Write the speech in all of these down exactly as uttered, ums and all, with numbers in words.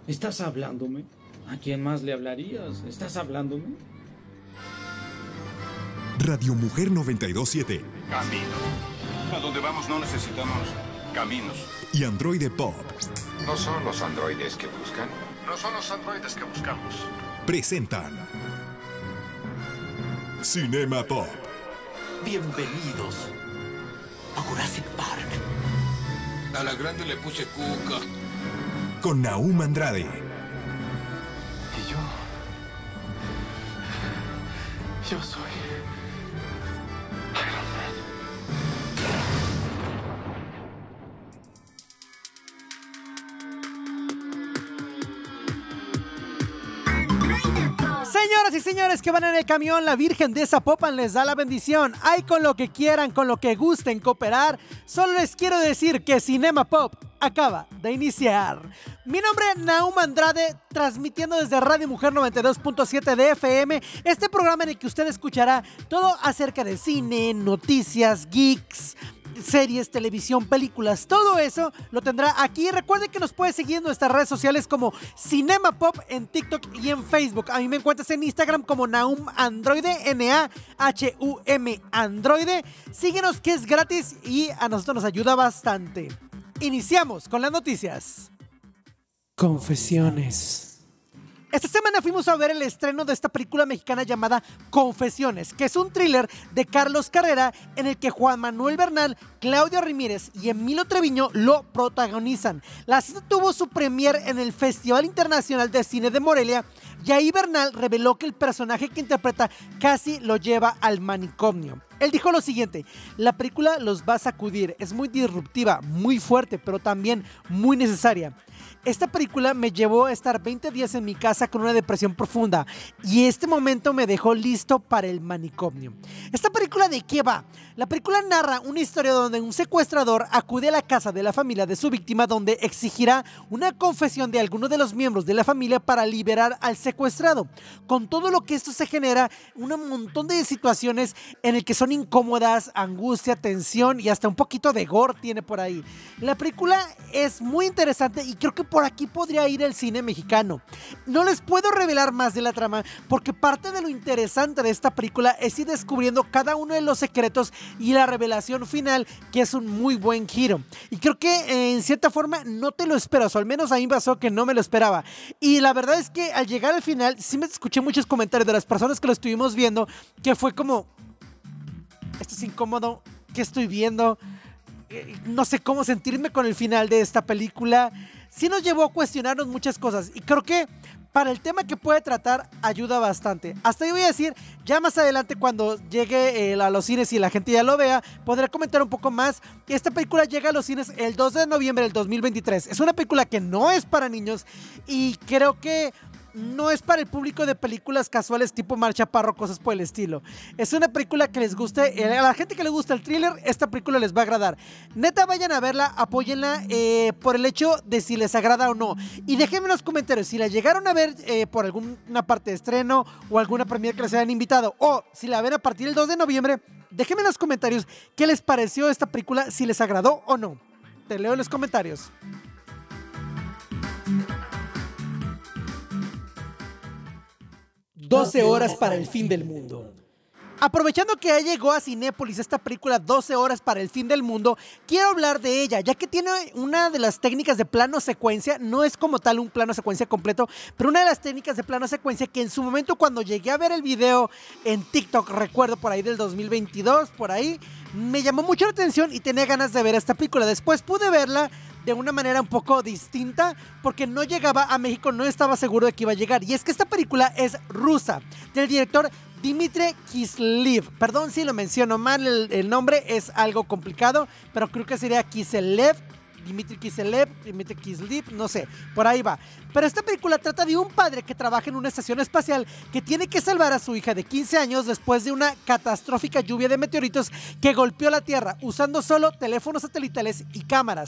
¿Estás hablándome? ¿A quién más le hablarías? ¿Estás hablándome? Radio Mujer noventa y dos punto siete. Camino. A donde vamos no necesitamos caminos. Y Androide Pop. No son los androides que buscan. No son los androides que buscamos. Presentan Cinema Pop. Bienvenidos a Jurassic Park. A la grande le puse cuca. Con Nahum Andrade. Y yo... Yo soy... Iron Man. Señoras y señores que van en el camión, la Virgen de Zapopan les da la bendición. Hay con lo que quieran, con lo que gusten cooperar. Solo les quiero decir que Cinema Pop acaba de iniciar. Mi nombre es Nahum Andrade, transmitiendo desde Radio Mujer noventa y dos punto siete de F M, este programa en el que usted escuchará todo acerca de cine, noticias, geeks, series, televisión, películas, todo eso lo tendrá aquí. Recuerde que nos puede seguir en nuestras redes sociales como Cinema Pop en TikTok y en Facebook. A mí me encuentras en Instagram como Nahum Androide, N A H U M Androide. Síguenos, que es gratis y a nosotros nos ayuda bastante. Iniciamos con las noticias. Confesiones. Esta semana fuimos a ver el estreno de esta película mexicana llamada Confesiones, que es un thriller de Carlos Carrera en el que Juan Manuel Bernal, Claudia Ramírez y Emilio Treviño lo protagonizan. La cinta tuvo su premier en el Festival Internacional de Cine de Morelia y ahí Bernal reveló que el personaje que interpreta casi lo lleva al manicomio. Él dijo lo siguiente: la película los va a sacudir, es muy disruptiva, muy fuerte, pero también muy necesaria. Esta película me llevó a estar veinte días en mi casa con una depresión profunda y este momento me dejó listo para el manicomio. ¿Esta película de qué va? La película narra una historia donde un secuestrador acude a la casa de la familia de su víctima, donde exigirá una confesión de alguno de los miembros de la familia para liberar al secuestrado. Con todo lo que esto se genera, un montón de situaciones en el que son incómodas, angustia, tensión y hasta un poquito de gore tiene por ahí. La película es muy interesante y creo que por aquí podría ir el cine mexicano. No les puedo revelar más de la trama porque parte de lo interesante de esta película es ir descubriendo cada uno de los secretos y la revelación final, que es un muy buen giro. Y creo que eh, en cierta forma no te lo esperas, o al menos a mí me pasó que no me lo esperaba. Y la verdad es que al llegar al final sí me escuché muchos comentarios de las personas que lo estuvimos viendo, que fue como: esto es incómodo, ¿qué estoy viendo? Eh, no sé cómo sentirme con el final de esta película. Sí nos llevó a cuestionarnos muchas cosas y creo que para el tema que puede tratar ayuda bastante. Hasta ahí voy a decir, ya más adelante cuando llegue eh, a los cines y la gente ya lo vea, podré comentar un poco más. Esta película llega a los cines el dos de noviembre del dos mil veintitrés. Es una película que no es para niños y creo que no es para el público de películas casuales tipo Mar Chaparro, cosas por el estilo. Es una película que les guste, a la gente que le gusta el thriller, esta película les va a agradar. Neta, vayan a verla, apóyenla eh, por el hecho de si les agrada o no. Y déjenme en los comentarios si la llegaron a ver eh, por alguna parte de estreno o alguna premiere que les hayan invitado, o si la ven a partir del dos de noviembre, déjenme en los comentarios qué les pareció esta película, si les agradó o no. Te leo en los comentarios. doce horas para el fin del mundo. Aprovechando que ya llegó a Cinépolis esta película doce horas para el fin del mundo, quiero hablar de ella, ya que tiene una de las técnicas de plano secuencia. No es como tal un plano secuencia completo, pero una de las técnicas de plano secuencia que en su momento, cuando llegué a ver el video en TikTok, recuerdo por ahí del dos mil veintidós, por ahí, me llamó mucho la atención y tenía ganas de ver esta película. Después pude verla de una manera un poco distinta porque no llegaba a México, no estaba seguro de que iba a llegar. Y es que esta película es rusa, del director Dmitry Kiselev. Perdón si lo menciono mal, el, el nombre es algo complicado, pero creo que sería Kiselev, Dmitry Kiselev, Dmitry Kiselev, no sé, por ahí va. Pero esta película trata de un padre que trabaja en una estación espacial que tiene que salvar a su hija de quince años después de una catastrófica lluvia de meteoritos que golpeó la Tierra, usando solo teléfonos satelitales y cámaras.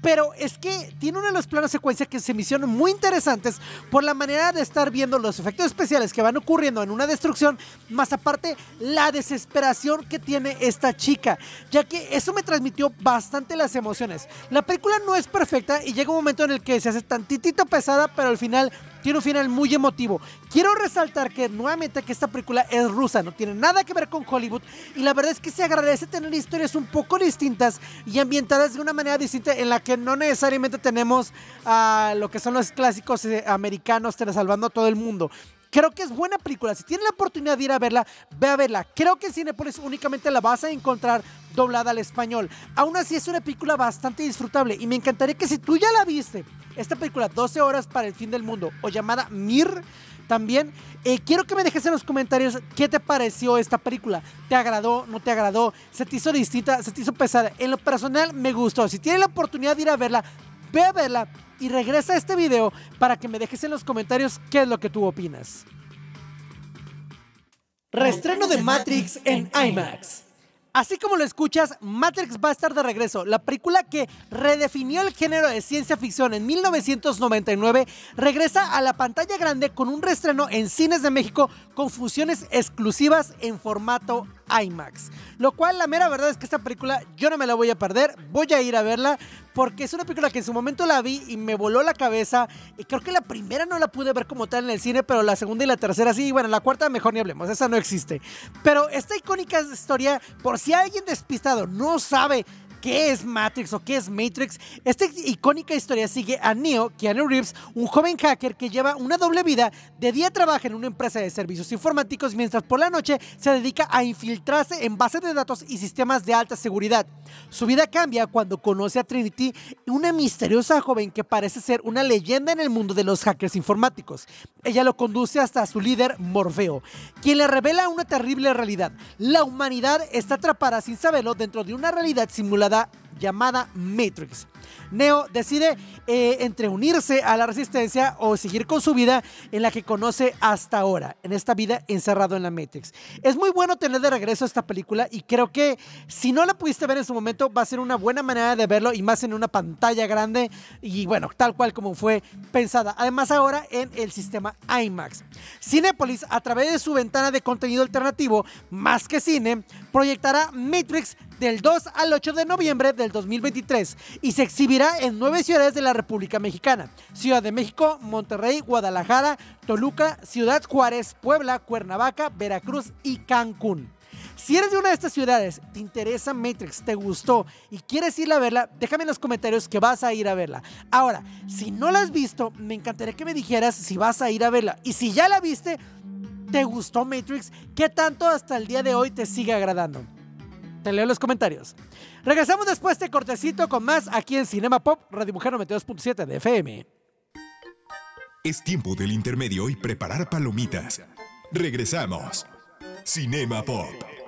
pero es que tiene uno de los planos secuencia que se me hicieron muy interesantes por la manera de estar viendo los efectos especiales que van ocurriendo en una destrucción, más aparte la desesperación que tiene esta chica, ya que eso me transmitió bastante las emociones. La película no es perfecta y llega un momento en el que se hace tantitito pesada, pero al final tiene un final muy emotivo. Quiero resaltar que nuevamente que esta película es rusa, no tiene nada que ver con Hollywood, y la verdad es que se agradece tener historias un poco distintas y ambientadas de una manera distinta en la que no necesariamente tenemos uh, lo que son los clásicos eh, americanos salvando a todo el mundo. Creo que es buena película. Si tienes la oportunidad de ir a verla, ve a verla. Creo que en Cinépolis únicamente la vas a encontrar doblada al español. Aún así es una película bastante disfrutable y me encantaría que si tú ya la viste, esta película doce horas para el fin del mundo o llamada Mir, también eh, quiero que me dejes en los comentarios qué te pareció esta película. ¿Te agradó? ¿No te agradó? ¿Se te hizo distinta? ¿Se te hizo pesada? En lo personal me gustó. Si tienes la oportunidad de ir a verla, ve a verla y regresa a este video para que me dejes en los comentarios qué es lo que tú opinas. Reestreno de Matrix en IMAX. Así como lo escuchas, Matrix va a estar de regreso. La película que redefinió el género de ciencia ficción en mil novecientos noventa y nueve regresa a la pantalla grande con un reestreno en cines de México con funciones exclusivas en formato IMAX. Lo cual, la mera verdad es que esta película yo no me la voy a perder, voy a ir a verla porque es una película que en su momento la vi y me voló la cabeza. Y creo que la primera no la pude ver como tal en el cine, pero la segunda y la tercera sí. Bueno, la cuarta mejor ni hablemos, esa no existe. Pero esta icónica historia, por si alguien despistado no sabe qué es Matrix o qué es Matrix, esta icónica historia sigue a Neo, Keanu Reeves, un joven hacker que lleva una doble vida. De día trabaja en una empresa de servicios informáticos, mientras por la noche se dedica a infiltrarse en bases de datos y sistemas de alta seguridad. Su vida cambia cuando conoce a Trinity, una misteriosa joven que parece ser una leyenda en el mundo de los hackers informáticos. Ella lo conduce hasta su líder, Morfeo, quien le revela una terrible realidad. La humanidad está atrapada sin saberlo dentro de una realidad simulada llamada Matrix. Neo decide eh, entre unirse a la resistencia o seguir con su vida en la que conoce hasta ahora, en esta vida encerrado en la Matrix. Es muy bueno tener de regreso esta película y creo que si no la pudiste ver en su momento va a ser una buena manera de verlo y más en una pantalla grande y bueno, tal cual como fue pensada. Además ahora en el sistema IMAX. Cinépolis, a través de su ventana de contenido alternativo, Más que Cine, proyectará Matrix del dos al ocho de noviembre del dos mil veintitrés y se exhibirá en nueve ciudades de la República Mexicana: Ciudad de México, Monterrey, Guadalajara, Toluca, Ciudad Juárez, Puebla, Cuernavaca, Veracruz y Cancún. Si eres de una de estas ciudades, te interesa Matrix, te gustó y quieres ir a verla, déjame en los comentarios que vas a ir a verla. Ahora, si no la has visto, me encantaría que me dijeras si vas a ir a verla. Y si ya la viste, ¿te gustó Matrix? ¿Qué tanto hasta el día de hoy te sigue agradando? Te leo en los comentarios. Regresamos después de cortecito con más aquí en Cinema Pop, Radio Mujer noventa y dos punto siete de F M. Es tiempo del intermedio y preparar palomitas. Regresamos. Cinema Pop.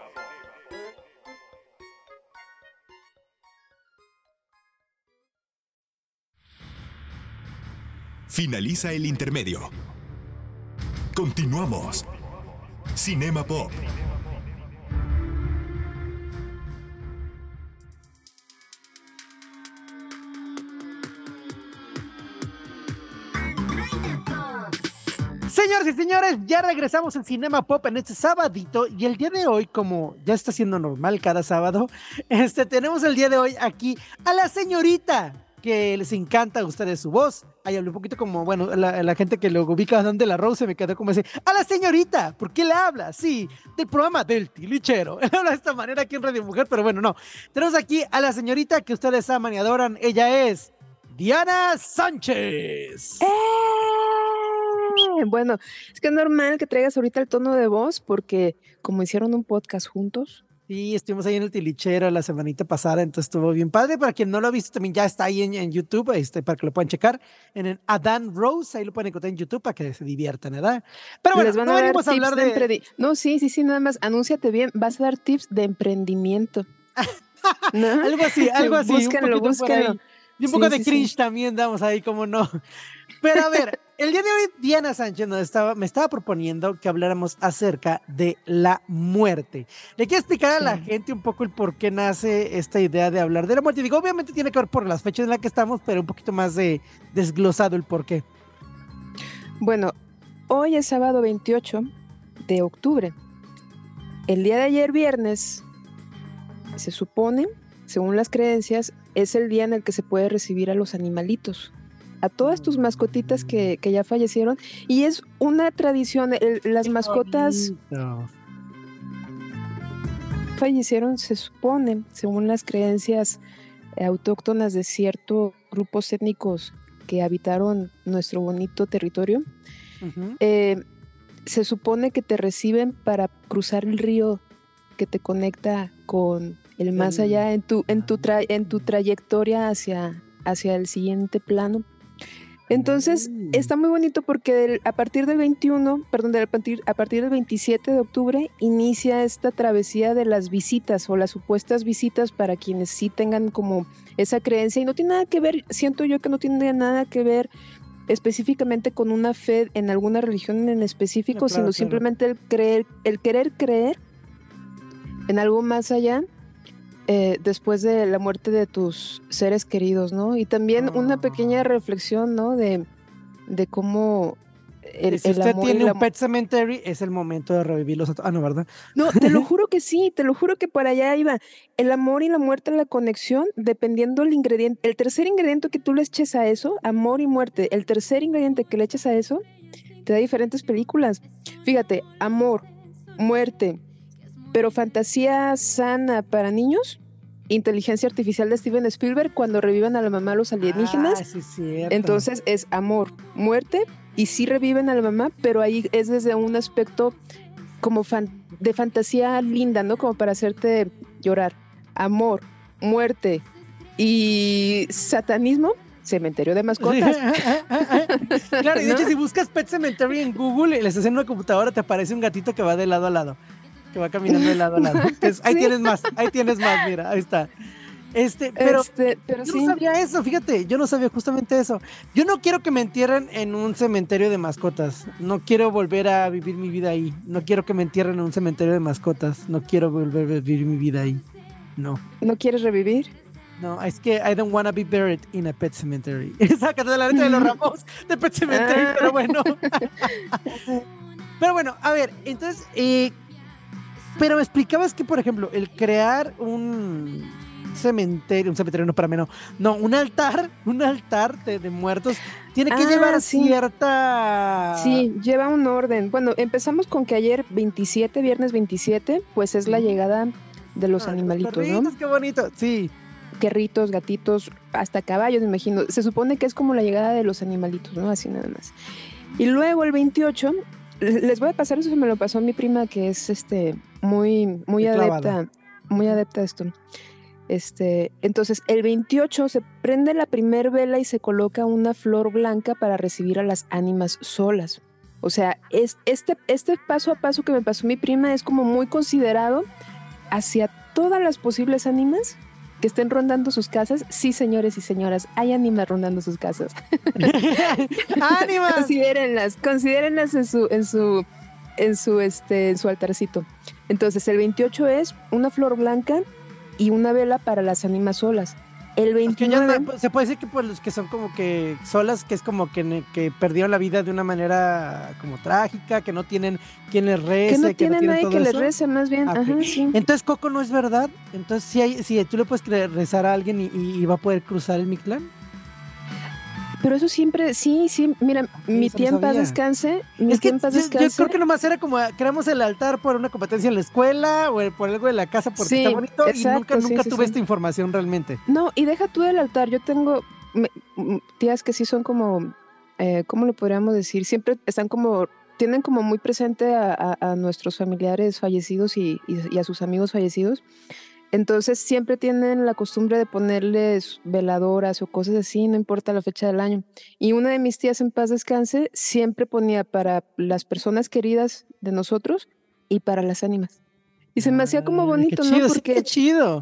Finaliza el intermedio. Continuamos. Cinema Pop. Señores y señores, ya regresamos en Cinema Pop en este sabadito y el día de hoy, como ya está siendo normal cada sábado, este, tenemos el día de hoy aquí a la señorita que les encanta a ustedes su voz. Ahí hablé un poquito como, bueno, la, la gente que lo ubica donde la Rose se me quedó como ese, a la señorita, ¿por qué le habla? Sí, del programa del Tilichero. Él habla de esta manera aquí en Radio Mujer, pero bueno, no. Tenemos aquí a la señorita que ustedes aman y adoran. Ella es Diana Sánchez. ¡Eh! Bueno, es que es normal que traigas ahorita el tono de voz porque como hicieron un podcast juntos. Sí, estuvimos ahí en el Tilichero la semanita pasada, entonces estuvo bien padre. Para quien no lo ha visto, también ya está ahí en, en YouTube, este, para que lo puedan checar en el Adán Rose, ahí lo pueden encontrar en YouTube para que se diviertan, ¿verdad? Pero bueno, Les van no a venimos a hablar de... de... Emprendi... No, sí, sí, sí, nada más, anúnciate bien, vas a dar tips de emprendimiento. ¿No? Algo así, algo así. Búsquenlo, búsquenlo. Y un poco Sí, de sí, cringe sí. también damos ahí, como no. Pero a ver, el día de hoy Diana Sánchez nos estaba, me estaba proponiendo que habláramos acerca de la muerte. Le quiero explicar a la Sí. gente un poco el por qué nace esta idea de hablar de la muerte. Digo, obviamente tiene que ver por las fechas en las que estamos, pero un poquito más de desglosado el por qué. Bueno, hoy es sábado veintiocho de octubre. El día de ayer, viernes, se supone, según las creencias, es el día en el que se puede recibir a los animalitos, a todas tus mascotitas que, que ya fallecieron. Y es una tradición, el- las mascotas Bonito. fallecieron, se supone, según las creencias eh, autóctonas de ciertos grupos étnicos que habitaron nuestro bonito territorio. Ujú. Eh, se supone que te reciben para cruzar el río que te conecta con el más El- allá en tu, en tu, tra- en tu trayectoria hacia, hacia el siguiente plano. Entonces, Mm. está muy bonito porque del- a partir del veintiuno, perdón, del- a partir, a partir del veintisiete de octubre inicia esta travesía de las visitas o las supuestas visitas para quienes sí tengan como esa creencia y no tiene nada que ver, siento yo que no tiene nada que ver específicamente con una fe en alguna religión en específico, No, claro, sino claro. simplemente el creer, el querer creer en algo más allá eh, después de la muerte de tus seres queridos, ¿no? Y también una Ah. pequeña reflexión, ¿no? De, de cómo el, Y si el usted amor y tiene la un Pet Cemetery, es el momento de revivirlos. a to- Ah, no, ¿verdad? No, te lo juro que sí, te lo juro que para allá iba. El amor y la muerte, la conexión, dependiendo del ingrediente. El tercer ingrediente que tú le eches a eso, amor y muerte, el tercer ingrediente que le eches a eso, te da diferentes películas. Fíjate, amor, muerte, pero fantasía sana para niños, inteligencia artificial de Steven Spielberg, cuando reviven a la mamá los alienígenas. Ah, sí, es cierto. Entonces es amor, muerte, y sí reviven a la mamá, pero ahí es desde un aspecto como fan- de fantasía linda, ¿no? Como para hacerte llorar. Amor, muerte y satanismo, cementerio de mascotas. Claro, y de ¿No? hecho, si buscas Pet Cemetery en Google y le estás en una computadora, te aparece un gatito que va de lado a lado, que va caminando de lado a lado. Entonces, ahí Sí. tienes más, ahí tienes más, mira, ahí está. Este, pero Este, pero yo sí. no sabía eso, fíjate, yo no sabía justamente eso. Yo no quiero que me entierren en un cementerio de mascotas. No quiero volver a vivir mi vida ahí. No quiero que me entierren en un cementerio de mascotas. No quiero volver a vivir mi vida ahí. No. ¿No quieres revivir? No, es que I don't wanna be buried in a pet cemetery. Sácate de la letra de los Ramos de Pet Cemetery, Ah. pero bueno. Pero bueno, a ver, entonces, eh, pero me explicabas que, por ejemplo, el crear un cementerio, un cementerio no para menos, no, un altar, un altar de, de muertos, tiene que Ah, llevar sí. cierta... Sí, lleva un orden. Bueno, empezamos con que ayer veintisiete, viernes veintisiete, pues es la llegada de los Ah, animalitos, perritos, ¿no? qué bonito, sí. Perritos, gatitos, hasta caballos, me imagino. Se supone que es como la llegada de los animalitos, ¿no? Así nada más. Y luego el veintiocho, le- les voy a pasar, eso me lo pasó mi prima, que es este muy, muy Muy clavada. adepta, muy adepta a esto. Este, entonces, el veintiocho se prende la primer vela y se coloca una flor blanca para recibir a las ánimas solas. O sea, es, este, este paso a paso que me pasó mi prima es como muy considerado hacia todas las posibles ánimas que estén rondando sus casas. Sí, señores y señoras, hay ánimas rondando sus casas. ¡Ánima! Considérenlas, considérenlas en su, en su, en su, este, en su altarcito. Entonces, el veintiocho es una flor blanca y una vela para las ánimas solas. El Los que ya veintinueve, no- se puede decir que pues los que son como que solas, que es como que, ne- que perdieron la vida de una manera como trágica, que no tienen quien les rece, que no tiene tienen nadie todo que les eso. rece, más bien. Ah, ok. Ajá, sí. Entonces, Coco, no es verdad. Entonces, si hay, si tú le puedes cre- rezar a alguien y, y va a poder cruzar el Mictlán. Pero eso siempre, sí, sí, mira, mi eso no tía en paz sabía. descanse, mi Es que tía en paz yo, yo descanse. creo que nomás era como creamos el altar por una competencia en la escuela o el- por algo de la casa porque Sí, está bonito y exacto, nunca, sí, nunca sí, tuve sí. esta información realmente. No, y deja tú del altar, yo tengo me- m- tías que sí son como, eh, ¿cómo lo podríamos decir? Siempre están como, tienen como muy presente a, a- a nuestros familiares fallecidos y, y- y a sus amigos fallecidos. Entonces siempre tienen la costumbre de ponerles veladoras o cosas así, no importa la fecha del año. Y una de mis tías en paz descanse siempre ponía para las personas queridas de nosotros y para las ánimas. Y se me hacía como Ay, bonito, qué ¿no? chido, sí, Porque qué chido.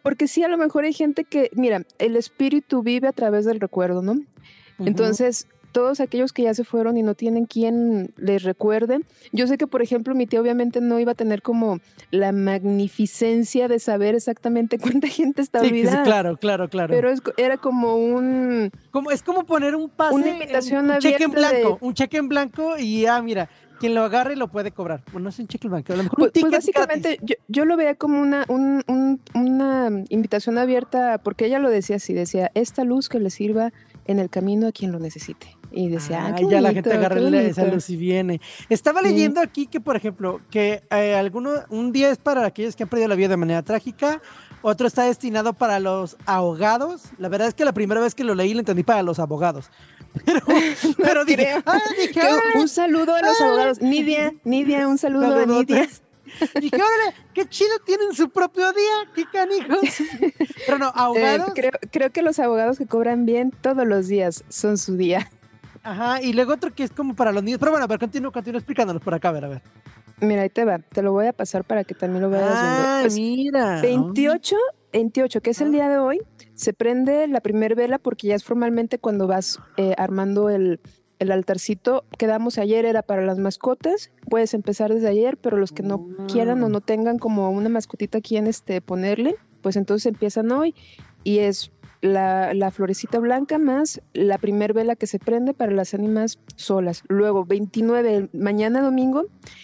porque sí, a lo mejor hay gente que, mira, el espíritu vive a través del recuerdo, ¿no? Uh-huh. Entonces, todos aquellos que ya se fueron y no tienen quien les recuerde. Yo sé que, por ejemplo, mi tía obviamente no iba a tener como la magnificencia de saber exactamente cuánta gente está sí, olvidada. Sí, claro, claro, claro. Pero es, era como un... Como, es como poner un pase, una invitación un, un cheque en blanco, de... un cheque en blanco y ya, ah, mira, quien lo agarre lo puede cobrar. Bueno, no es un cheque en blanco, a lo mejor pues, un ticket pues básicamente yo, yo lo veía como una, un, un, una invitación abierta, porque ella lo decía así, decía, esta luz que le sirva en el camino a quien lo necesite. Y decía, ah, qué bonito, ya la gente agarra esa luz y viene. Estaba sí. leyendo aquí que, por ejemplo, que eh, alguno, un día es para aquellos que han perdido la vida de manera trágica, otro está destinado para los ahogados. La verdad es que la primera vez que lo leí lo entendí para los abogados. Pero, no pero dije, ah, dije un saludo a los abogados. Nidia, Nidia, un saludo a Nidia. Dije, órale, qué chido, tienen su propio día, qué canijos. Pero no, ahogados. Eh, creo, creo que los abogados que cobran bien todos los días son su día. Ajá, y luego otro que es como para los niños. Pero bueno, a ver, continúo, continúo explicándonos por acá, a ver, a ver. Mira, ahí te va, te lo voy a pasar para que también lo vayas ah, viendo. Pues, mira. veintiocho, veintiocho, que es el día de hoy, se prende la primer vela porque ya es formalmente cuando vas eh, armando el... El altarcito, quedamos ayer, era para las mascotas, puedes empezar desde ayer, pero los que no mm. quieran o no tengan como una mascotita a quien este, ponerle, pues entonces empiezan hoy y es la, la florecita blanca más la primer vela que se prende para las ánimas solas. Luego, veintinueve, mañana domingo,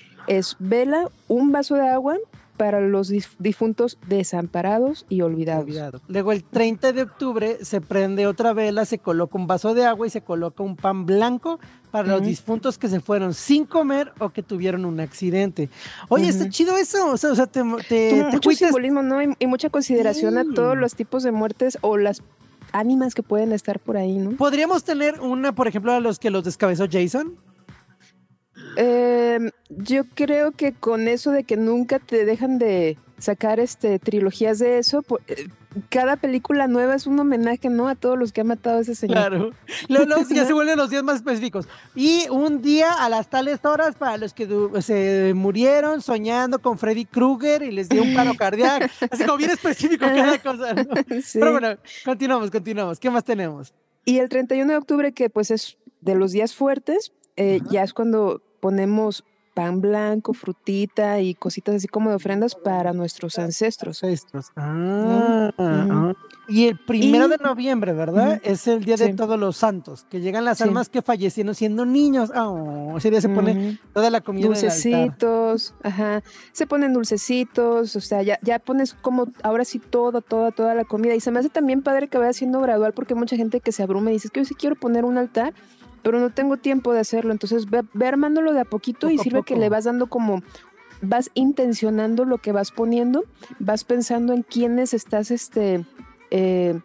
es vela, un vaso de agua para los difuntos desamparados y olvidados. Olvidado. Luego el treinta de octubre se prende otra vela, se coloca un vaso de agua y se coloca un pan blanco para uh-huh. los difuntos que se fueron sin comer o que tuvieron un accidente. Oye, uh-huh. está chido eso, o sea, o sea te, te, mucho te cuitas... simbolismo, ¿no? Y, y mucha consideración sí. a todos los tipos de muertes o las ánimas que pueden estar por ahí, ¿no? ¿Podríamos tener una, por ejemplo, a los que los descabezó Jason? Eh, yo creo que con eso de que nunca te dejan de sacar este trilogías de eso, por, eh, cada película nueva es un homenaje, ¿no? A todos los que ha matado a ese señor. Claro. Los, los, ya se vuelven los días más específicos. Y un día a las tales horas para los que se murieron soñando con Freddy Krueger y les dio un paro cardíaco. Así como bien específico cada cosa, ¿no? Sí. Pero bueno, continuamos, continuamos. ¿Qué más tenemos? Y el treinta y uno de octubre, que pues es de los días fuertes, eh, uh-huh. ya es cuando ponemos pan blanco, frutita y cositas así como de ofrendas para nuestros ancestros. ancestros. Ah, uh-huh. uh-huh. Y el primero y... de noviembre, ¿verdad? Uh-huh. Es el Día de sí. Todos los Santos, que llegan las sí. almas que fallecieron siendo niños. Oh, ese día se pone uh-huh. toda la comida dulcecitos, ajá. Se ponen dulcecitos, o sea, ya, ya pones como ahora sí todo, toda, toda la comida. Y se me hace también padre que vaya siendo gradual, porque hay mucha gente que se abruma y dice, es que yo sí quiero poner un altar, pero no tengo tiempo de hacerlo, entonces ve, ve armándolo de a poquito poco y sirve que le vas dando como, vas intencionando lo que vas poniendo, vas pensando en quiénes estás, este, eh,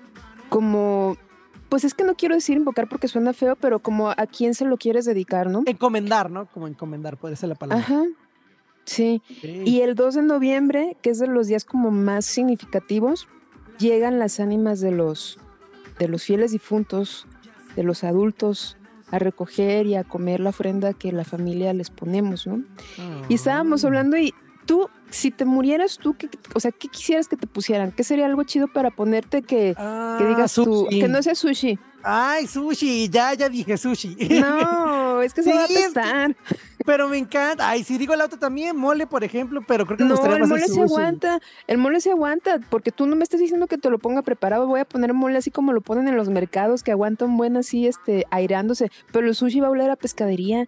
como, pues es que no quiero decir invocar porque suena feo, pero como a quién se lo quieres dedicar, ¿no? Encomendar, ¿no? Como encomendar, puede ser la palabra. Ajá, sí. sí. Y el dos de noviembre, que es de los días como más significativos, llegan las ánimas de los, de los fieles difuntos, de los adultos, a recoger y a comer la ofrenda que la familia les ponemos, ¿no? Oh. Y estábamos hablando y tú, si te murieras tú, ¿qué, o sea, ¿qué quisieras que te pusieran? ¿Qué sería algo chido para ponerte que, ah, que digas sushi. Tú, que no sea sushi? Ay, sushi, ya, ya dije sushi. No, es que se sí, va a apestar. Pero me encanta. Ay, si digo la otra también, mole, por ejemplo, pero creo que no, me gustaría el más mole el se sushi. aguanta, el mole se aguanta, porque tú no me estás diciendo que te lo ponga preparado, voy a poner mole así como lo ponen en los mercados, que aguantan buen así, este, airándose, pero el sushi va a oler a pescadería.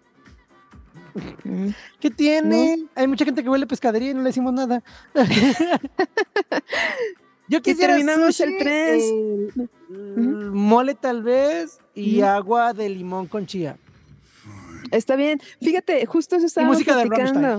¿Qué tiene? ¿No? Hay mucha gente que huele a pescadería y no le decimos nada. Yo quisiera y terminamos sushi, el tres. Eh, uh-huh. Mole tal vez y uh-huh. agua de limón con chía. Está bien. Fíjate, justo eso estábamos platicando.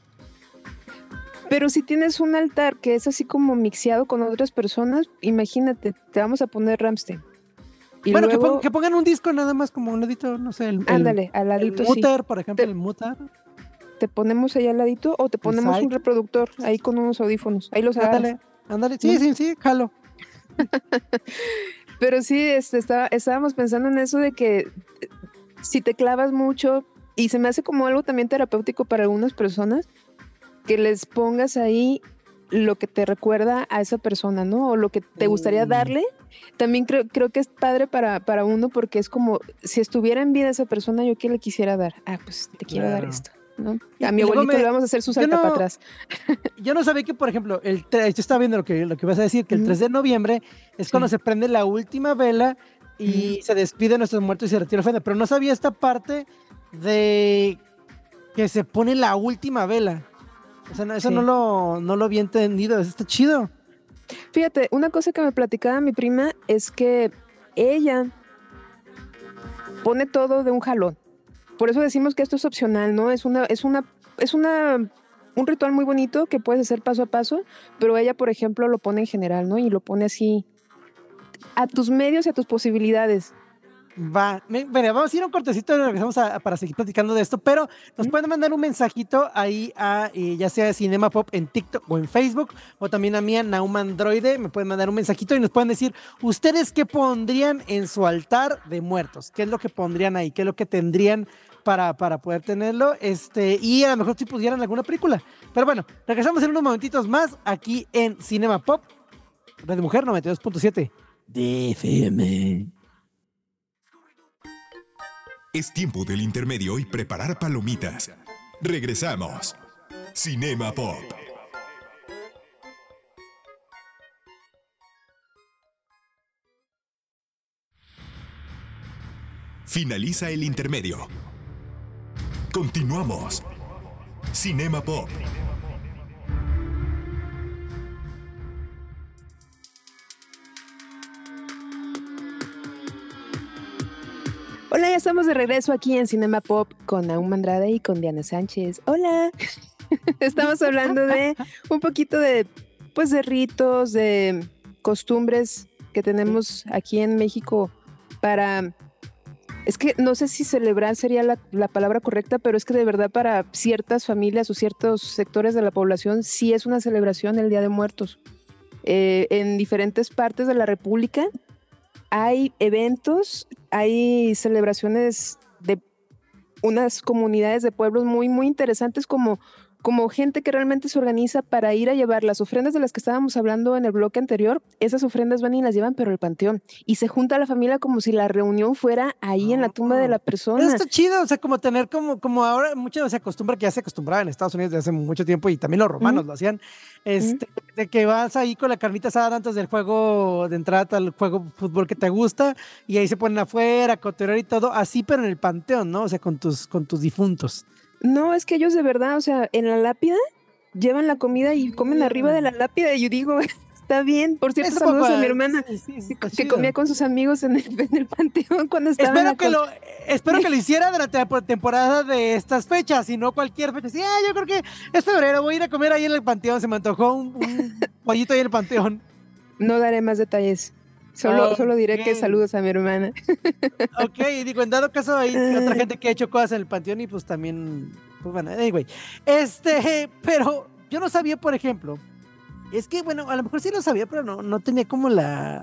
Pero si tienes un altar que es así como mixeado con otras personas, imagínate, te vamos a poner Rammstein. Y bueno, luego, que, pon, que pongan un disco nada más como un ladito, no sé. El, ándale, al ladito, el Mutter, sí. por ejemplo, te, el Mutter. Te ponemos ahí al ladito o te ponemos un reproductor ahí con unos audífonos. Ahí los agarras. Ándale, ándale. Sí, sí, sí, jalo. Pero sí, este, estaba, estábamos pensando en eso de que si te clavas mucho, y se me hace como algo también terapéutico para algunas personas, que les pongas ahí lo que te recuerda a esa persona, ¿no? O lo que te gustaría darle. También creo, creo que es padre para, para uno porque es como, si estuviera en vida esa persona, ¿yo qué le quisiera dar? Ah, pues te quiero Claro. dar esto, ¿no? Y- A mi y luego abuelito me- le vamos a hacer su yo salta no- para atrás. Yo no sabía que, por ejemplo, el tre- yo estaba viendo lo que, lo que ibas a decir, que el Ujú. tres de noviembre es Sí. cuando se prende la última vela y se despide nuestros muertos y se retira la ofrenda, pero no sabía esta parte de que se pone la última vela. O sea, no, eso Sí. no, lo, no lo había entendido, eso está chido. Fíjate, una cosa que me platicaba mi prima es que ella pone todo de un jalón. Por eso decimos que esto es opcional, ¿no? Es una, es una, es una, un ritual muy bonito que puedes hacer paso a paso, pero ella, por ejemplo, lo pone en general, ¿no? Y lo pone así a tus medios y a tus posibilidades. Va, Me- bueno, vamos a ir a un cortecito y regresamos a- para seguir platicando de esto, pero nos Ujú. pueden mandar un mensajito ahí a eh, ya sea Cinema Pop en TikTok o en Facebook, o también a mí a Nauma Androide, me pueden mandar un mensajito y nos pueden decir ustedes qué pondrían en su altar de muertos, qué es lo que pondrían ahí, qué es lo que tendrían para, para poder tenerlo, este, y a lo mejor si pudieran alguna película. Pero bueno, regresamos en unos momentitos más aquí en Cinema Pop, Radio Mujer noventa y dos punto siete de F M. Es tiempo del intermedio y preparar palomitas. Regresamos. Cinema Pop. Finaliza el intermedio. Continuamos. Cinema Pop. Hola, ya estamos de regreso aquí en Cinema Pop con Naum Andrade y con Diana Sánchez. Hola. Estamos hablando de un poquito de, pues, de ritos, de costumbres que tenemos aquí en México para... Es que no sé si celebrar sería la, la palabra correcta, pero es que de verdad para ciertas familias o ciertos sectores de la población sí es una celebración el Día de Muertos. Eh, en diferentes partes de la República hay eventos, hay celebraciones de unas comunidades de pueblos muy, muy interesantes como, como gente que realmente se organiza para ir a llevar las ofrendas de las que estábamos hablando en el bloque anterior. Esas ofrendas van y las llevan, pero al panteón. Y se junta la familia como si la reunión fuera ahí en la tumba de la persona. Eso está chido, o sea, como tener como, como ahora mucho se acostumbra, que ya se acostumbraba en Estados Unidos desde hace mucho tiempo y también los romanos Ujú. lo hacían, este, de que vas ahí con la carnita asada antes del juego de entrada al juego de fútbol que te gusta y ahí se ponen afuera, a cotorrear y todo, así pero en el panteón, ¿no? O sea, con tus, con tus difuntos. No, es que ellos de verdad, o sea, en la lápida llevan la comida y comen arriba de la lápida y yo digo, está bien. Por cierto, Eso, saludos papá, a mi hermana sí, sí, sí, que, está que chido. comía con sus amigos en el, en el panteón cuando estaba en Espero la que, col- lo, espero que lo hiciera durante la temporada de estas fechas y no cualquier fecha. Sí, ah, yo creo que es febrero, voy a ir a comer ahí en el panteón. Se me antojó un, un pollito ahí en el panteón. No daré más detalles. Solo, solo diré que Ok. saludos a mi hermana. Ok, digo, en dado caso hay otra gente que ha hecho cosas en el panteón y pues también, pues bueno, anyway. Este, pero yo no sabía, por ejemplo, es que bueno, a lo mejor sí lo sabía, pero no, no tenía como la,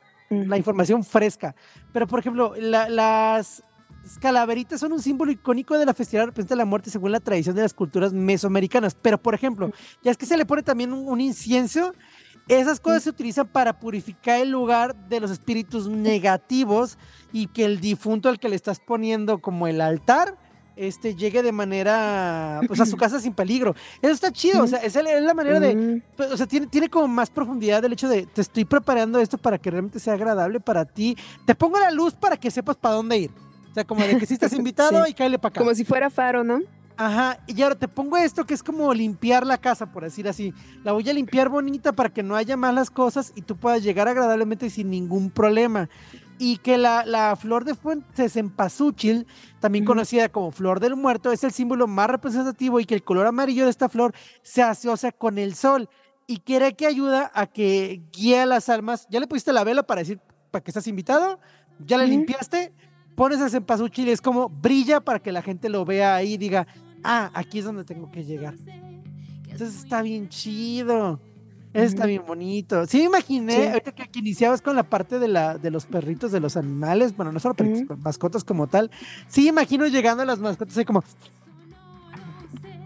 la información fresca. Pero por ejemplo, la- las calaveritas son un símbolo icónico de la festividad representa la muerte según la tradición de las culturas mesoamericanas. Pero por ejemplo, ya es que se le pone también un, un incienso. Esas cosas se utilizan para purificar el lugar de los espíritus negativos y que el difunto al que le estás poniendo como el altar este, llegue de manera, pues a su casa sin peligro. Eso está chido, o sea, es, el- es la manera de, Mm, pues, o sea, tiene, tiene como más profundidad el hecho de, te estoy preparando esto para que realmente sea agradable para ti. Te pongo la luz para que sepas para dónde ir. O sea, como de que si estás invitado Sí. y cáele para acá. como si fuera faro, ¿no? Ajá, y ahora te pongo esto que es como limpiar la casa, por decir así. La voy a limpiar bonita para que no haya malas cosas y tú puedas llegar agradablemente sin ningún problema. Y que la, la flor de fuente cempasúchil, también Ujú. conocida como flor del muerto, es el símbolo más representativo y que el color amarillo de esta flor se asocia con el sol y quiere que ayuda a que guíe a las almas. Ya le pusiste la vela para decir para que estás invitado, ya le Ujú. limpiaste, pones el cempasúchil y es como brilla para que la gente lo vea ahí y diga, ah, aquí es donde tengo que llegar. Entonces está bien chido. Eso está Ujú. bien bonito. Sí me imaginé, Sí. ahorita que, que iniciabas con la parte de, la, de los perritos, de los animales, bueno, no solo perritos, Ujú. pero mascotas como tal. Sí imagino llegando a las mascotas así como...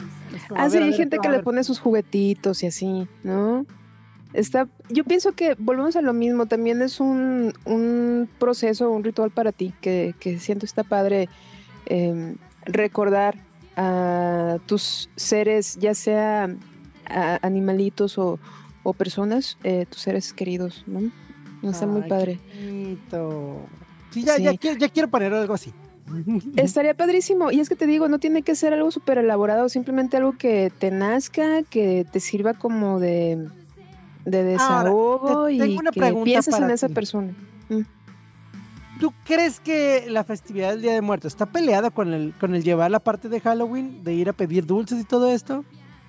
Como, Ah, a sí, ver, a hay ver, gente a que le ver. pone sus juguetitos y así, ¿no? Está, yo pienso que volvemos a lo mismo, también es un, un proceso, un ritual para ti, que, que siento está padre eh, recordar a tus seres, ya sea a animalitos o, o personas, eh, tus seres queridos, ¿no? Está muy Ay, padre. qué bonito. Sí, ya, Sí. ya, quiero, ya quiero poner algo así. Estaría padrísimo. Y es que te digo, no tiene que ser algo súper elaborado, simplemente algo que te nazca, que te sirva como de, de desahogo te tengo y una que pregunta pienses en para esa ti. persona. Mm. ¿Tú crees que la festividad del Día de Muertos está peleada con el, con el llevar la parte de Halloween, de ir a pedir dulces y todo esto?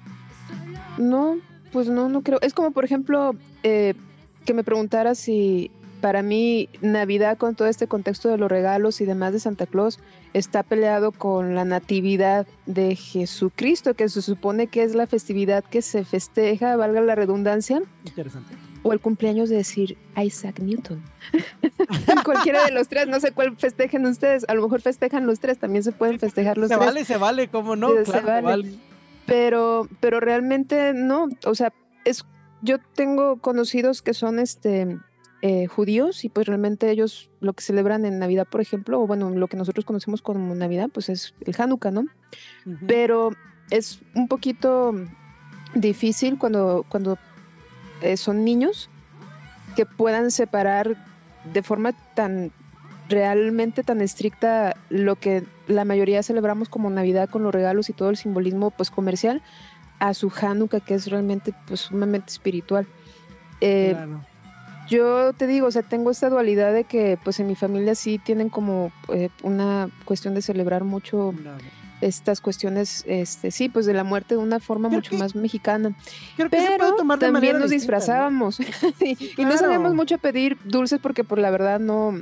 No, pues no, no creo. Es como, por ejemplo, eh, que me preguntara si para mí Navidad con todo este contexto de los regalos y demás de Santa Claus está peleado con la natividad de Jesucristo, que se supone que es la festividad que se festeja, valga la redundancia, Interesante. o el cumpleaños de decir Isaac Newton. Cualquiera de los tres, no sé cuál festejen ustedes, a lo mejor festejan los tres, también se pueden festejar los Se tres. vale, se vale, ¿cómo no? Se- se Claro, se vale. vale. Pero, pero realmente no, o sea, es, yo tengo conocidos que son este eh, judíos y pues realmente ellos lo que celebran en Navidad, por ejemplo, o bueno, lo que nosotros conocemos como Navidad, pues es el Hanukkah, ¿no? Ujú. Pero es un poquito difícil cuando, cuando eh, son niños que puedan separar de forma tan realmente tan estricta lo que la mayoría celebramos como Navidad con los regalos y todo el simbolismo pues comercial a su Hanukkah, que es realmente pues sumamente espiritual. Eh, Claro. Yo te digo, o sea, tengo esta dualidad de que pues en mi familia sí tienen como eh, una cuestión de celebrar mucho No, estas cuestiones, este, sí, pues de la muerte de una forma Creo mucho que- más mexicana. Creo que se puede Pero tomar de también manera nos distinta, ¿no? disfrazábamos y, Sí, y no claro. sabíamos mucho pedir dulces porque por la verdad no,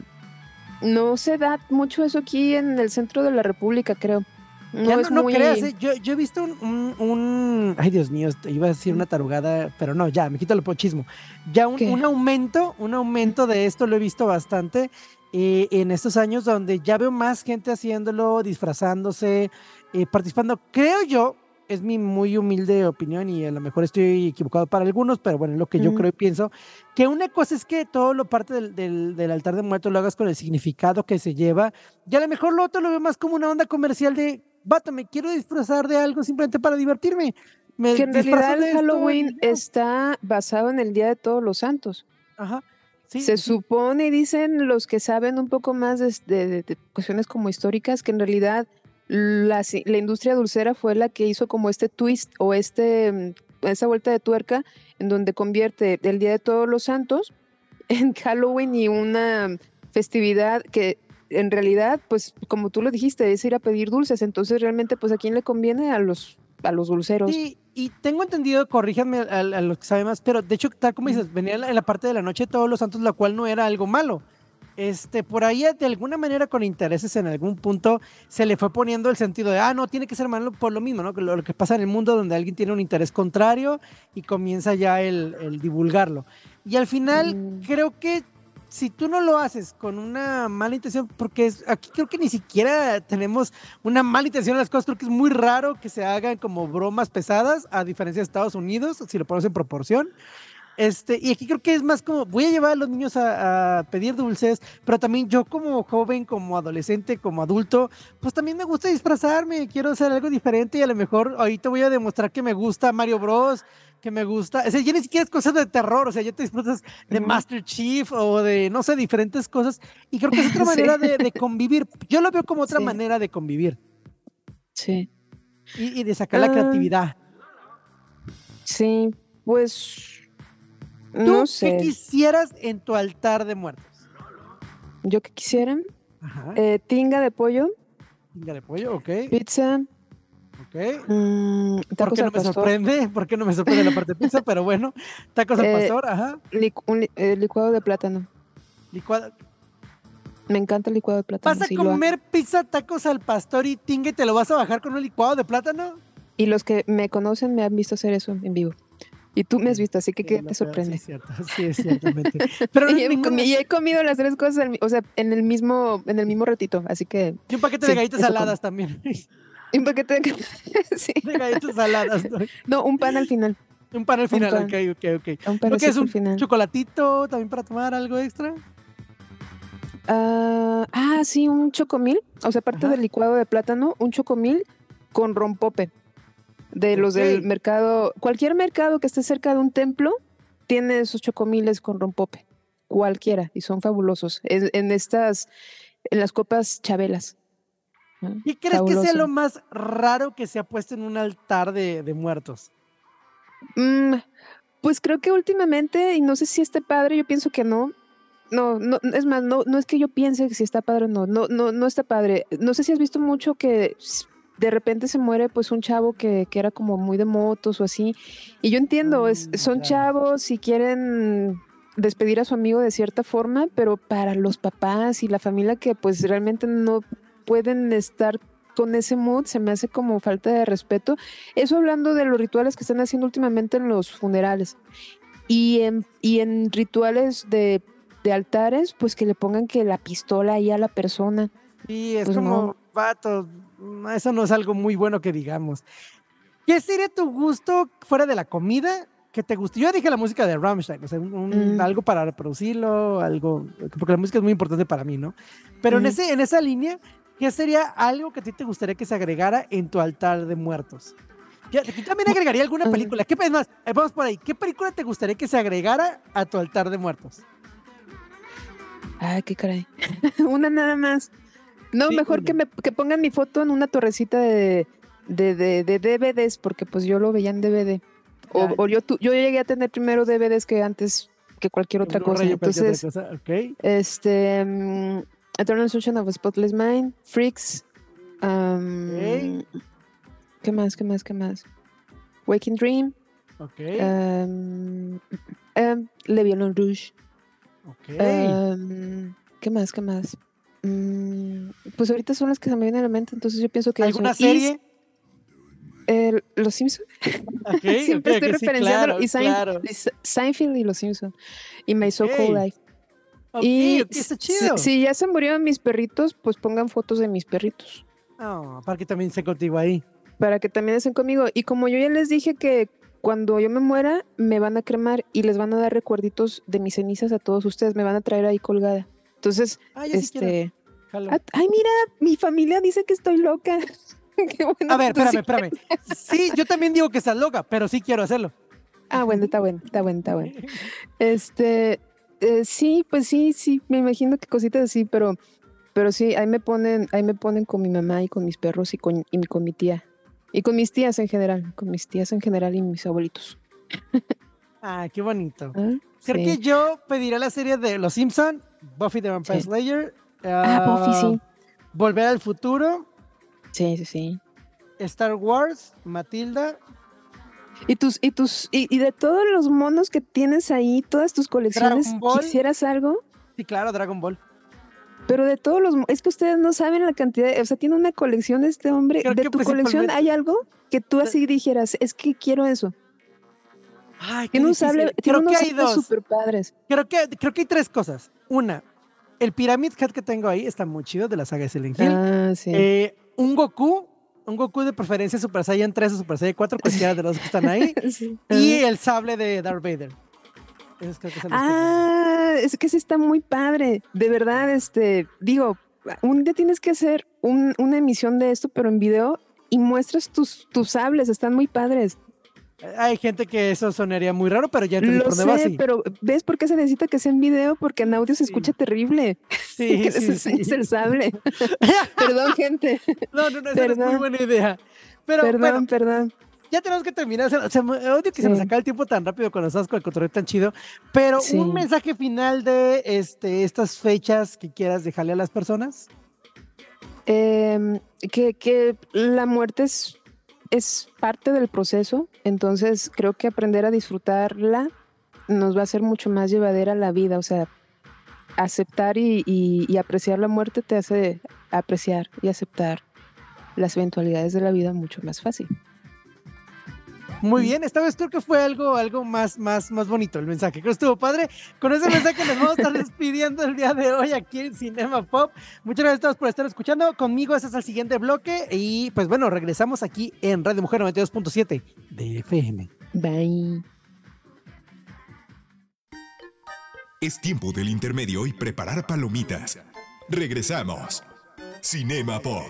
no se da mucho eso aquí en el centro de la República, creo. No Ya no, es no muy... creas, ¿eh? yo, yo he visto un, un, un- Ay, Dios mío, iba a decir una tarugada, pero no, ya, me quito el pochismo. Ya un, ¿Qué? un aumento, un aumento de esto lo he visto bastante eh, en estos años donde ya veo más gente haciéndolo, disfrazándose, eh, participando. Creo yo, es mi muy humilde opinión y a lo mejor estoy equivocado para algunos, pero bueno, es lo que yo Ujú. creo y pienso, que una cosa es que todo lo parte del, del, del altar de muertos lo hagas con el significado que se lleva, y a lo mejor lo otro lo veo más como una onda comercial de, vato, me quiero disfrazar de algo simplemente para divertirme. Me Que en disfrazo realidad de el esto Halloween y ya. está basado en el Día de Todos los Santos. Ajá. Sí, Se sí. supone y dicen los que saben un poco más de, de- de- de cuestiones como históricas que en realidad la, ci- la industria dulcera fue la que hizo como este twist o este, mm, esa vuelta de tuerca en donde convierte el Día de Todos los Santos en Halloween y una festividad que en realidad, pues como tú lo dijiste, es ir a pedir dulces. Entonces realmente, pues ¿a quién le conviene? A los, a los dulceros. Sí, y tengo entendido, corríjanme a, a los que saben más, pero de hecho, tal como dices, venía en la, en la parte de la noche de todos los santos, la cual no era algo malo. Este, por ahí de alguna manera con intereses en algún punto se le fue poniendo el sentido de, ah, no, tiene que ser malo por lo mismo, ¿no? Que Lo, lo que pasa en el mundo donde alguien tiene un interés contrario y comienza ya el, el divulgarlo. Y al final, Mm. creo que si tú no lo haces con una mala intención, porque es, aquí creo que ni siquiera tenemos una mala intención en las cosas, creo que es muy raro que se hagan como bromas pesadas, a diferencia de Estados Unidos, si lo ponemos en proporción. Este, y aquí creo que es más como, voy a llevar a los niños a, a pedir dulces, pero también yo como joven, como adolescente, como adulto, pues también me gusta disfrazarme, quiero hacer algo diferente y a lo mejor ahorita voy a demostrar que me gusta Mario Bros, que me gusta, o sea, ya ni siquiera es cosas de terror, o sea, ya te disfrutas de Ujú. Master Chief o de, no sé, diferentes cosas, y creo que es otra Sí. manera de, de convivir, yo lo veo como otra Sí. manera de convivir Sí. y, y de sacar la Ah. creatividad. Sí, pues ¿Tú no qué sé. quisieras en tu altar de muertos? Yo que quisiera Ajá, eh, tinga de pollo, tinga de pollo, ok. pizza, Ok. mm, ¿Por tacos qué no al me pastor, sorprende? ¿Por qué no me sorprende la parte de pizza? Pero bueno, tacos al Eh, pastor, ajá. licu- un li- eh, licuado de plátano. Licuado. Me encanta el licuado de plátano. ¿Vas a sí, lo amo. comer pizza, tacos al pastor y tinga y te lo vas a bajar con un licuado de plátano? Y los que me conocen me han visto hacer eso en vivo. Y tú me has visto, así que Sí, ¿qué lo te peor, sorprende? Sí, es cierto, sí, es ciertamente. Pero Y he, ninguna- comi- y he comido las tres cosas, al mi- o sea, en el mismo, en el mismo ratito, así que y un paquete sí, de galletas eso saladas también. Y un paquete de, sí. de galletas saladas, ¿no? No, un pan al final. Un pan al final, pan. ok, ok, ok. Un ¿Lo que es panecito un al final. chocolatito también para tomar algo extra? Ah, ah, sí, un chocomil. O sea, aparte Ajá. del licuado de plátano, un chocomil con rompope. De los Ok. del mercado. Cualquier mercado que esté cerca de un templo tiene esos chocomiles con rompope. Cualquiera. Y son fabulosos. En, en estas, en las copas chabelas. ¿no? ¿Y crees que sea Fabuloso. lo más raro que se ha puesto en un altar de, de muertos? Mm, pues creo que últimamente, y no sé si esté padre, yo pienso que no. No, no, es más, no, no es que yo piense que si está padre o no, no, no, no está padre. No sé si has visto mucho que s- de repente se muere pues un chavo que, que era como muy de motos o así. Y yo entiendo, es, Mm, son claro. chavos y quieren despedir a su amigo de cierta forma, pero para los papás y la familia que pues realmente no pueden estar con ese mood, se me hace como falta de respeto. Eso hablando de los rituales que están haciendo últimamente en los funerales. Y en, y en rituales de, de altares, pues que le pongan que la pistola ahí a la persona. Sí, es Pues como, no. vato, mm, eso no es algo muy bueno que digamos. ¿Qué sería tu gusto fuera de la comida? ¿Qué te gusta? Yo ya dije la música de Rammstein, o sea, un- un- Mm. algo para reproducirlo, algo, porque la música es muy importante para mí, ¿no? Pero en, Mm. ese, en esa línea, ¿qué sería algo que a ti te gustaría que se agregara en tu altar de muertos? Ya, aquí también agregaría alguna Mm. película. ¿Qué, es más, eh, vamos por ahí. ¿Qué película te gustaría que se agregara a tu altar de muertos? Ay, qué caray. Una nada más. No, Sí, mejor una. que me que pongan mi foto en una torrecita de, de, de, de D V Ds, porque pues yo lo veía en D V D. O, Ya. o yo, tu- yo llegué a tener primero D V Ds que antes que cualquier otra cosa. Blu-ray o cualquier Entonces, otra cosa, ok. este, mm, Eternal Sunshine of a Spotless Mind, Freaks, um, ¿qué más, qué más, qué más? Waking Dream, Ok, um, um, Le Violon Rouge, ok. um, ¿qué más, qué más? Mm, pues ahorita son las que se me vienen a la mente, entonces yo pienso que eso. ¿Alguna Y serie? eh, Los Simpsons. Ok, Siempre ok, estoy ok, sí, referenciándolo. claro, y Sein- claro. y Se- Seinfeld y Los Simpsons. Y My So Ok. Called Life. Ok, Y ok, está si, chido. si ya se murieron mis perritos, pues pongan fotos de mis perritos. Oh, para que también esté contigo ahí. Para que también estén conmigo. Y como yo ya les dije que cuando yo me muera, me van a cremar y les van a dar recuerditos de mis cenizas a todos ustedes. Me van a traer ahí colgada. Entonces, Ah, yo sí quiero. este. Jalo. ah, Ay, mira, mi familia dice que estoy loca. Qué bueno A ver, que tú sí espérame, espérame. Sí, yo también digo que estás loca, pero sí quiero hacerlo. Ah, bueno, está bueno, está bueno, está bueno. Este, eh, sí, pues sí, sí, me imagino que cositas así, pero, pero sí, ahí me ponen, ahí me ponen con mi mamá y con mis perros y con, y mi- con mi tía. Y con mis tías en general, con mis tías en general y mis abuelitos. Ah, qué bonito. Ah, Creo sí. que yo pediría la serie de Los Simpson, Buffy the Vampire Sí. Slayer, Ah, Buffy, ah, sí. Volver al Futuro, Sí, sí, sí. Star Wars, Matilda, Y tus, y tus, y, y de todos los monos que tienes ahí, todas tus colecciones, Dragon Ball. ¿quisieras algo? sí, claro, Dragon Ball. Pero de todos los, mo- es que ustedes no saben la cantidad, de- o sea, tiene una colección este hombre. Creo ¿De que tu colección principalmente- hay algo que tú De- así dijeras, es que quiero eso? Ay, qué Tiene unos difícil. sable- tiene Creo que unos hay sables dos. súper padres. Creo que, creo que hay tres cosas. Una, el Pyramid Head que tengo ahí está muy chido, de la saga de Silent Hill. Ah, sí. Eh, un Goku, un Goku de preferencia Super Saiyan tres o Super Saiyan cuatro, cualquiera de los que están ahí. Sí. Y Ajá. el sable de Darth Vader. Esos creo que son los que- Ah, es que sí está muy padre. De verdad, este, digo, un día tienes que hacer un- una emisión de esto, pero en video, y muestras tus, tus sables, están muy padres. Hay gente que eso sonaría muy raro, pero ya entendí Lo por dónde va, sé, sí. pero ¿ves por qué se necesita que sea en video? Porque en audio se Sí. escucha terrible. Sí, Que sí, les enseñes sí. el sable. Perdón, gente. No, no, no, esa no es muy Perdón. buena idea. Pero Perdón, bueno, perdón. ya tenemos que terminar. O sea, o sea, odio que se nos Sí. acabe el tiempo tan rápido cuando estás con el control tan chido. Pero Sí. un mensaje final de este, estas fechas que quieras dejarle a las personas. Em, que, que la muerte es, es parte del proceso, entonces creo que aprender a disfrutarla nos va a hacer mucho más llevadera la vida, o sea, aceptar y, y- y apreciar la muerte te hace apreciar y aceptar las eventualidades de la vida mucho más fácil. Muy bien, esta vez creo que fue algo, algo más, más, más bonito el mensaje. Creo que estuvo padre. Con ese mensaje nos vamos a estar despidiendo el día de hoy aquí en Cinema Pop. Muchas gracias a todos por estar escuchando. Conmigo ese es el siguiente bloque. Y pues bueno, regresamos aquí en Radio Mujer noventa y dos punto siete de F M. Bye. Es tiempo del intermedio y preparar palomitas. Regresamos. Cinema Pop.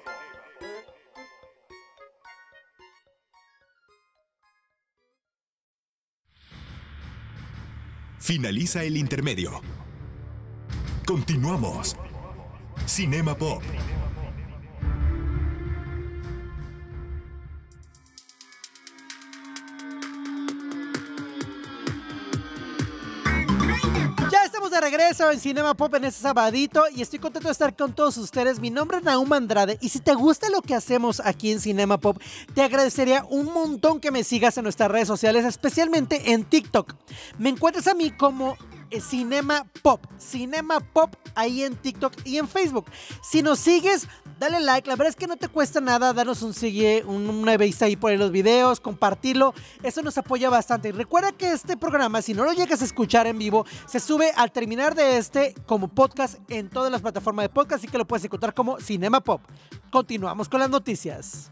Finaliza el intermedio. Continuamos. Cinema Pop. Ya estamos de regreso en Cinema Pop en este sabadito y estoy contento de estar con todos ustedes. Mi nombre es Nahum Andrade y si te gusta lo que hacemos aquí en Cinema Pop, te agradecería un montón que me sigas en nuestras redes sociales, especialmente en TikTok. Me encuentras a mí como Cinema Pop, Cinema Pop ahí en TikTok y en Facebook. Si nos sigues, dale like, la verdad es que no te cuesta nada darnos un sigue, un, una vista ahí por ahí los videos, compartirlo, eso nos apoya bastante. Y recuerda que este programa, si no lo llegas a escuchar en vivo, se sube al terminar de este como podcast en todas las plataformas de podcast, así que lo puedes encontrar como Cinema Pop. Continuamos con las noticias.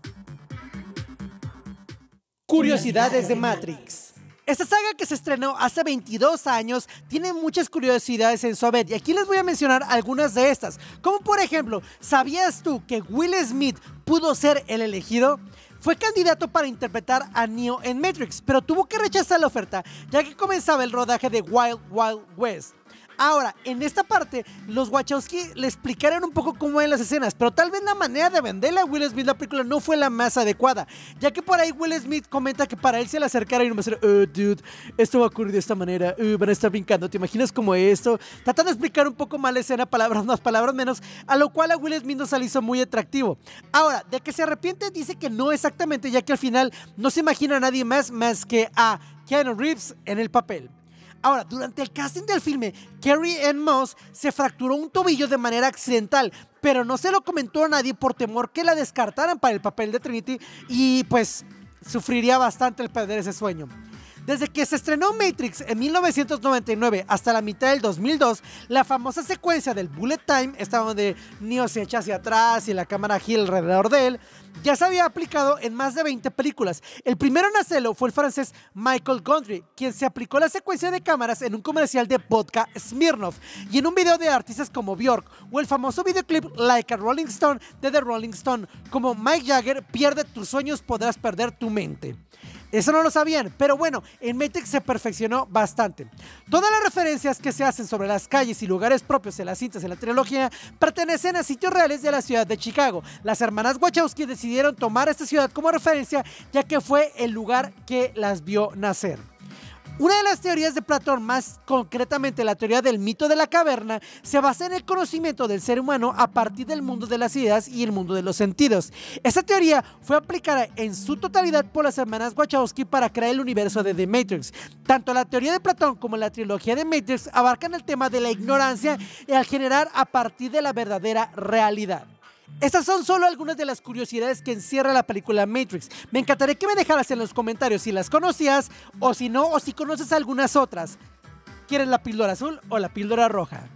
Curiosidades de Matrix. Esta saga que se estrenó hace veintidós años tiene muchas curiosidades en su haber y aquí les voy a mencionar algunas de estas, como por ejemplo, ¿sabías tú que Will Smith pudo ser el elegido? Fue candidato para interpretar a Neo en Matrix, pero tuvo que rechazar la oferta ya que comenzaba el rodaje de Wild Wild West. Ahora, en esta parte, los Wachowski le explicaron un poco cómo eran las escenas, pero tal vez la manera de venderle a Will Smith la película no fue la más adecuada, ya que por ahí Will Smith comenta que para él se le acercara y no me decía, oh, dude, esto va a ocurrir de esta manera, uh, van a estar brincando, ¿te imaginas como esto? Tratando de explicar un poco más la escena, palabras más, palabras menos, a lo cual a Will Smith no se le hizo muy atractivo. Ahora, de que se arrepiente, dice que no exactamente, ya que al final no se imagina a nadie más más que a Keanu Reeves en el papel. Ahora, durante el casting del filme, Carrie-Anne Moss se fracturó un tobillo de manera accidental, pero no se lo comentó a nadie por temor que la descartaran para el papel de Trinity y pues sufriría bastante el perder ese sueño. Desde que se estrenó Matrix en mil novecientos noventa y nueve hasta la mitad del dos mil dos, la famosa secuencia del Bullet Time, esta donde Neo se echa hacia atrás y la cámara gira alrededor de él, ya se había aplicado en más de veinte películas. El primero en hacerlo fue el francés Michael Gondry, quien se aplicó la secuencia de cámaras en un comercial de vodka Smirnoff y en un video de artistas como Björk, o el famoso videoclip Like a Rolling Stone de The Rolling Stone, como Mike Jagger, pierde tus sueños, podrás perder tu mente. Eso no lo sabían, pero bueno, en Matrix se perfeccionó bastante. Todas las referencias que se hacen sobre las calles y lugares propios en las cintas de la trilogía pertenecen a sitios reales de la ciudad de Chicago. Las hermanas Wachowski decidieron tomar esta ciudad como referencia, ya que fue el lugar que las vio nacer. Una de las teorías de Platón, más concretamente la teoría del mito de la caverna, se basa en el conocimiento del ser humano a partir del mundo de las ideas y el mundo de los sentidos. Esta teoría fue aplicada en su totalidad por las hermanas Wachowski para crear el universo de The Matrix. Tanto la teoría de Platón como la trilogía de Matrix abarcan el tema de la ignorancia y al generar a partir de la verdadera realidad. Estas son solo algunas de las curiosidades que encierra la película Matrix. Me encantaría que me dejaras en los comentarios si las conocías o si no, o si conoces algunas otras. ¿Quieres la píldora azul o la píldora roja?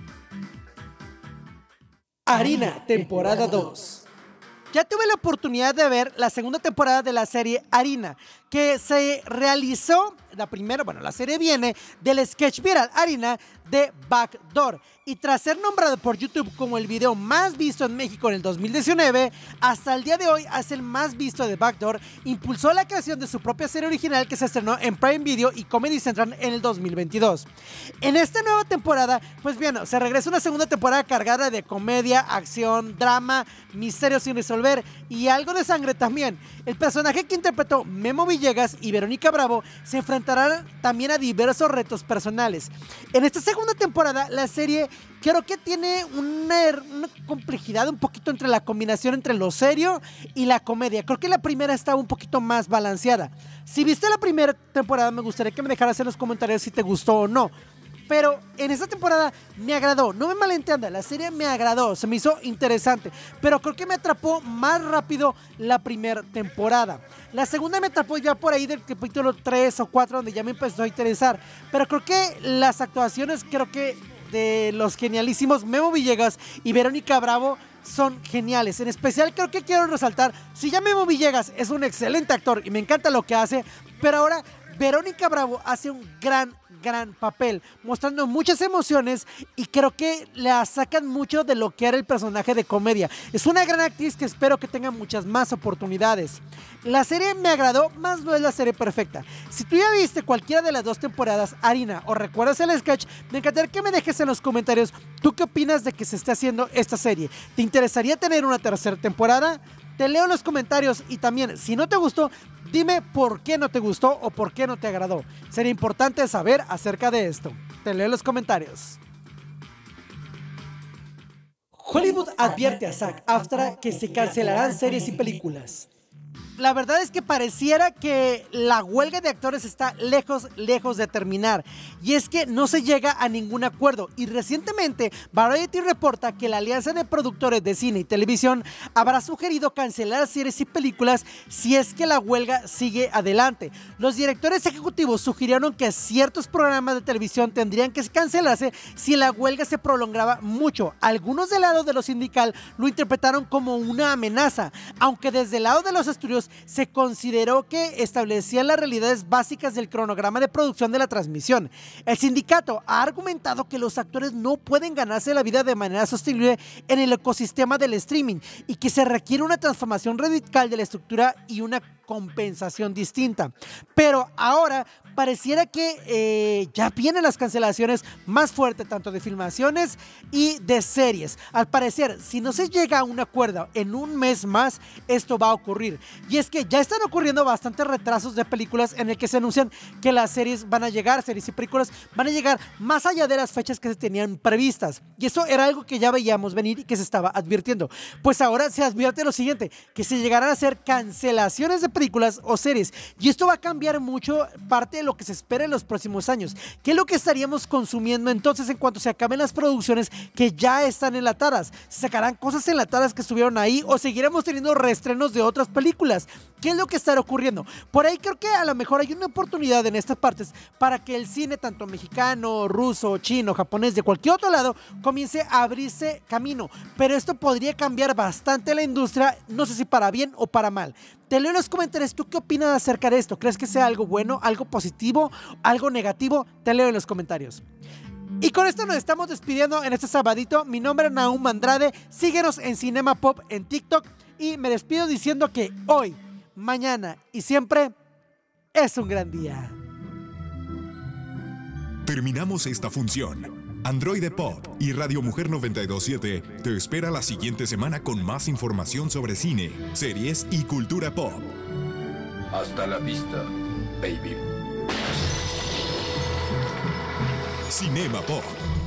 Harina, temporada dos. Ya tuve la oportunidad de ver la segunda temporada de la serie Harina, que se realizó, la primera, bueno, la serie viene del sketch viral Harina de Backdoor. Y tras ser nombrado por YouTube como el video más visto en México en el dos mil diecinueve, hasta el día de hoy es el más visto de Backdoor, impulsó la creación de su propia serie original que se estrenó en Prime Video y Comedy Central en el dos mil veintidós. En esta nueva temporada, pues bien, se regresa una segunda temporada cargada de comedia, acción, drama, misterios sin resolver y algo de sangre también. El personaje que interpretó Memo Villegas y Verónica Bravo se enfrentarán también a diversos retos personales. En esta segunda temporada, la serie creo que tiene una, una complejidad un poquito entre la combinación entre lo serio y la comedia. Creo que la primera estaba un poquito más balanceada. Si viste la primera temporada, me gustaría que me dejaras en los comentarios si te gustó o no. pero en esta temporada me agradó, no me malentienda, la serie me agradó, se me hizo interesante, pero creo que me atrapó más rápido la primera temporada. La segunda me atrapó ya por ahí del capítulo tres o cuatro, donde ya me empezó a interesar, pero creo que las actuaciones, creo que de los genialísimos Memo Villegas y Verónica Bravo son geniales. En especial creo que quiero resaltar, si ya Memo Villegas es un excelente actor y me encanta lo que hace, pero ahora Verónica Bravo hace un gran, gran papel, mostrando muchas emociones y creo que la sacan mucho de lo que era el personaje de comedia. Es una gran actriz que espero que tenga muchas más oportunidades. La serie me agradó, más no es la serie perfecta. Si tú ya viste cualquiera de las dos temporadas, Harina, o recuerdas el sketch, me encantaría que me dejes en los comentarios tú qué opinas de que se esté haciendo esta serie. ¿Te interesaría tener una tercera temporada? Te leo en los comentarios y también, si no te gustó, dime por qué no te gustó o por qué no te agradó. Sería importante saber acerca de esto. Te leo en los comentarios. Hollywood advierte a SAG-AFTRA que se cancelarán series y películas. La verdad es que pareciera que la huelga de actores está lejos, lejos de terminar. Y es que no se llega a ningún acuerdo. Y recientemente, Variety reporta que la Alianza de Productores de Cine y Televisión habrá sugerido cancelar series y películas si es que la huelga sigue adelante. Los directores ejecutivos sugirieron que ciertos programas de televisión tendrían que cancelarse si la huelga se prolongaba mucho. Algunos del lado de lo sindical lo interpretaron como una amenaza, aunque desde el lado de los estudios se consideró que establecían las realidades básicas del cronograma de producción de la transmisión. El sindicato ha argumentado que los actores no pueden ganarse la vida de manera sostenible en el ecosistema del streaming y que se requiere una transformación radical de la estructura y una compensación distinta. Pero ahora pareciera que eh, ya vienen las cancelaciones más fuertes, tanto de filmaciones y de series. Al parecer, si no se llega a un acuerdo en un mes más, esto va a ocurrir. Y es que ya están ocurriendo bastantes retrasos de películas en el que se anuncian que las series van a llegar, series y películas van a llegar más allá de las fechas que se tenían previstas. Y eso era algo que ya veíamos venir y que se estaba advirtiendo. Pues ahora se advierte lo siguiente, que se llegarán a hacer cancelaciones de películas o series. Y esto va a cambiar mucho parte de lo que se espera en los próximos años. ¿Qué es lo que estaríamos consumiendo entonces en cuanto se acaben las producciones que ya están enlatadas? ¿Se sacarán cosas enlatadas que estuvieron ahí o seguiremos teniendo reestrenos de otras películas? ¿Qué es lo que estará ocurriendo? Por ahí creo que a lo mejor hay una oportunidad en estas partes para que el cine, tanto mexicano, ruso, chino, japonés, de cualquier otro lado, comience a abrirse camino. Pero esto podría cambiar bastante la industria, no sé si para bien o para mal. Te leo en los comentarios, ¿tú qué opinas acerca de esto? ¿Crees que sea algo bueno, algo positivo, algo negativo? Te leo en los comentarios. Y con esto nos estamos despidiendo en este sabadito. Mi nombre es Nahum Andrade. Síguenos en Cinema Pop en TikTok. Y me despido diciendo que hoy, mañana y siempre es un gran día. Terminamos esta función. Androide Pop y Radio Mujer noventa y dos punto siete te espera la siguiente semana con más información sobre cine, series y cultura pop. Hasta la vista, baby. Cinema Pop.